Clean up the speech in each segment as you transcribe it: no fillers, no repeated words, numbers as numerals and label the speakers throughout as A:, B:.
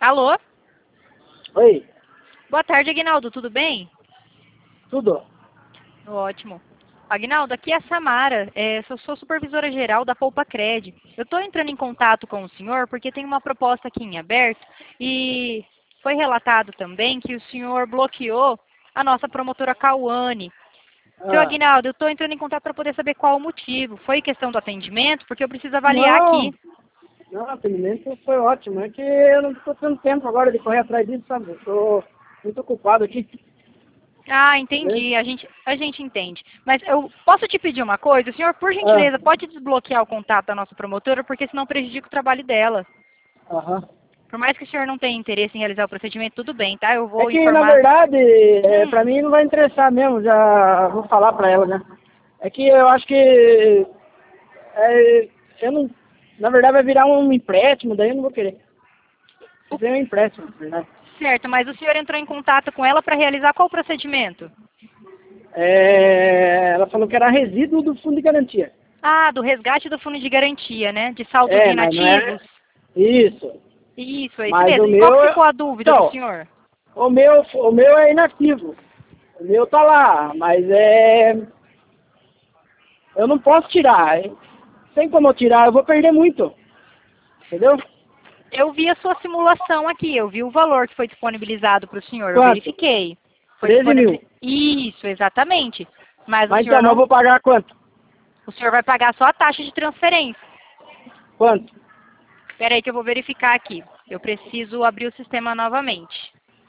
A: Alô?
B: Oi,
A: Boa tarde, Aguinaldo. Tudo bem?
B: tudo?
A: Ótimo. Aguinaldo, aqui é a Samara. Sou supervisora geral da Poupa Cred. Eu estou entrando em contato com o senhor porque tem uma proposta aqui em aberto e foi relatado também que o senhor bloqueou a nossa promotora Cauane. Seu
B: Ah,
A: Aguinaldo, eu estou entrando em contato para poder saber qual o motivo. Foi questão do atendimento? Porque eu preciso avaliar
B: não,
A: aqui.
B: não, o atendimento foi ótimo. É que eu não estou tendo tempo agora de correr atrás disso, sabe? Eu estou muito ocupado aqui.
A: Ah,
B: Entendeu?
A: entendi. A gente entende. Mas eu posso te pedir uma coisa? O senhor, por
B: Ah,
A: gentileza, pode desbloquear o contato da nossa promotora, porque senão prejudica o trabalho dela.
B: aham.
A: Por mais que o senhor não tenha interesse em realizar o procedimento, tudo bem, tá? Eu
B: É
A: vou
B: que, na
A: informar.
B: verdade, pra
A: Hum,
B: mim não vai interessar mesmo, já vou falar pra ela, né? É que eu acho que, eu não, na verdade vai virar um empréstimo, daí eu não vou querer.
A: o-
B: Fazer um empréstimo, na verdade.
A: certo, mas o senhor entrou em contato com ela para realizar qual procedimento?
B: Ela falou que era resíduo do fundo de garantia.
A: Ah, do resgate do fundo de garantia, né? De saldos
B: Mas não é
A: inativos.
B: isso.
A: Isso, é isso
B: Mas
A: mesmo.
B: o
A: E qual
B: meu,
A: que ficou a dúvida do
B: então,
A: senhor?
B: o meu é inativo. O meu tá lá, mas eu não posso tirar. Sem como eu tirar, eu vou perder muito. Entendeu?
A: Eu vi a sua simulação aqui, eu vi o valor que foi disponibilizado para o senhor, eu
B: Quanto?
A: verifiquei. Foi
B: 13 mil.
A: disponibilizado. Isso, exatamente. Mas o
B: Mas então,
A: senhor
B: mas eu
A: não,
B: vou pagar quanto?
A: o senhor vai pagar só a taxa de transferência.
B: Quanto?
A: Espera aí que eu vou verificar aqui. Eu preciso abrir o sistema novamente.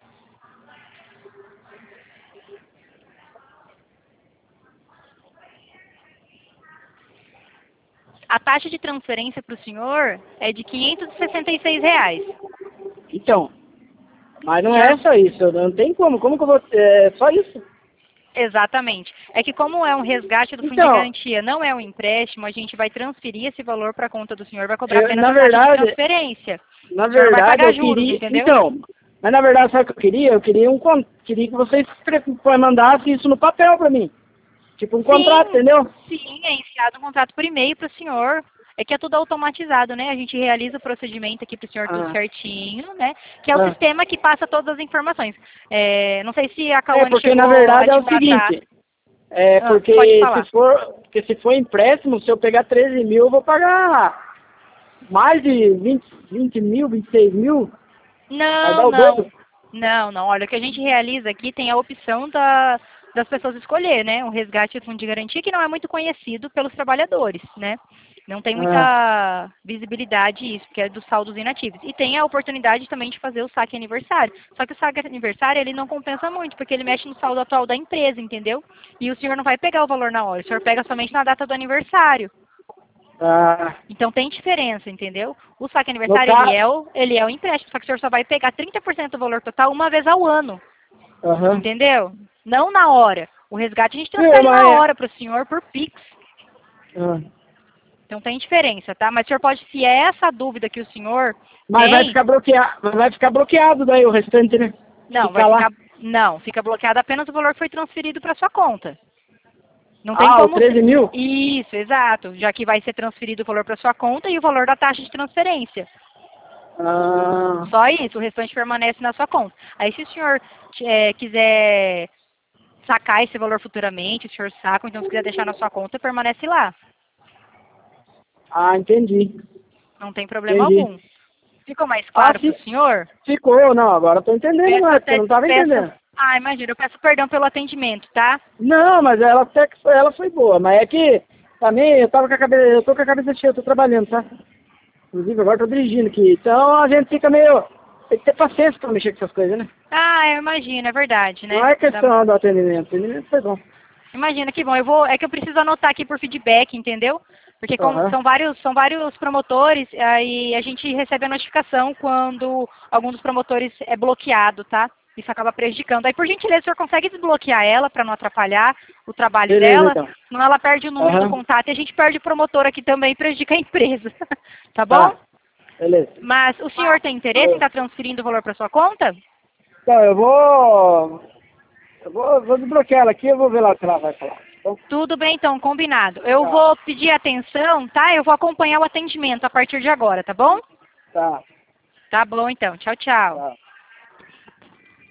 A: A taxa de transferência para o senhor é de R$ 566.
B: Então, mas
A: O
B: não é
A: senhor,
B: só isso. Não tem como. Como que eu vou... É só isso?
A: exatamente. É que como é um resgate do fundo de
B: Então,
A: garantia, não é um empréstimo, a gente vai transferir esse valor para a conta do senhor, vai cobrar apenas
B: na
A: a taxa de
B: verdade,
A: transferência.
B: na
A: O senhor não vai
B: verdade
A: pagar
B: eu
A: juros,
B: queria...
A: entendeu?
B: Então, mas na verdade sabe o que eu queria? Eu queria queria que vocês mandassem isso no papel pra mim. Tipo um contrato,
A: Sim,
B: entendeu?
A: sim, é enviado um contrato por e-mail para o senhor. É que é tudo automatizado, né? A gente realiza o procedimento aqui para o senhor tudo
B: Ah,
A: certinho, né? Que é o
B: ah.
A: sistema que passa todas as informações. Não sei se a Cauane
B: Porque na
A: chegou a
B: verdade é
A: te
B: o
A: passar.
B: seguinte,
A: Pode
B: porque
A: falar.
B: se for empréstimo, se eu pegar 13 mil, eu vou pagar mais de 20 mil, 26 mil, vai
A: Não,
B: dar o
A: não.
B: dobro.
A: Não, não. Olha, o que a gente realiza aqui tem a opção das pessoas escolher, né? O resgate de fundo de garantia, que não é muito conhecido pelos trabalhadores, né? Não tem
B: Ah,
A: muita visibilidade isso, porque é dos saldos inativos. E tem a oportunidade também de fazer o saque aniversário. Só que o saque aniversário, ele não compensa muito, porque ele mexe no saldo atual da empresa, entendeu? E o senhor não vai pegar o valor na hora, o senhor pega somente na data do aniversário.
B: ah,
A: Então tem diferença, entendeu? O saque
B: no
A: aniversário,
B: caso,
A: ele é o empréstimo, só que o senhor só vai pegar 30% do valor total uma vez ao ano,
B: aham.
A: entendeu? Não na hora. O resgate a gente
B: Viu,
A: transfere na hora para o senhor por Pix.
B: ah,
A: Então tem diferença, tá? Mas o senhor pode, se é essa dúvida que o senhor
B: mas
A: tem,
B: vai ficar bloqueado daí o restante, né?
A: não, vai
B: Ficar lá.
A: ficar, não, fica bloqueado apenas o valor que foi transferido para sua conta. Não tem
B: Ah, o
A: como
B: 13 mil?
A: Isso, exato, já que vai ser transferido o valor para sua conta e o valor da taxa de transferência.
B: Ah,
A: Só isso, o restante permanece na sua conta. Aí se o senhor quiser sacar esse valor futuramente, o senhor saca, ou então se quiser deixar na sua conta, permanece lá.
B: entendi.
A: Não tem problema
B: Entendi.
A: algum. Ficou mais
B: Ah,
A: claro para o senhor?
B: ficou, não, agora eu tô entendendo
A: Peço
B: mais, porque eu
A: até,
B: não tava
A: peço,
B: entendendo.
A: imagina, eu peço perdão pelo atendimento, tá?
B: Não, mas ela até que ela foi boa, mas é que também eu tô com a cabeça cheia, eu tô trabalhando, tá? Inclusive agora eu tô dirigindo aqui, então a gente fica meio, tem que ter paciência pra mexer com essas coisas, né?
A: Ah, eu imagino, é verdade,
B: Não
A: né?
B: é questão do atendimento, o atendimento foi bom.
A: Imagina, que bom. É que eu preciso anotar aqui por feedback, entendeu? Porque como
B: Aham,
A: são vários promotores, aí a gente recebe a notificação quando algum dos promotores é bloqueado, tá? Isso acaba prejudicando. Aí, por gentileza, o senhor consegue desbloquear ela para não atrapalhar o trabalho
B: beleza
A: dela?
B: então.
A: Senão ela perde o número do
B: Aham,
A: contato e a gente perde o promotor aqui também e prejudica a empresa. Tá bom?
B: tá, beleza.
A: Mas o senhor tem interesse em estar transferindo o valor para sua conta?
B: Então, vou desbloquear ela aqui, eu vou ver lá o que ela vai falar. Então,
A: Tudo bem, então, combinado. Eu
B: tá,
A: vou pedir atenção, tá? Eu vou acompanhar o atendimento a partir de agora, tá bom?
B: tá.
A: Tá bom, então. Tchau, tchau.
B: Tá.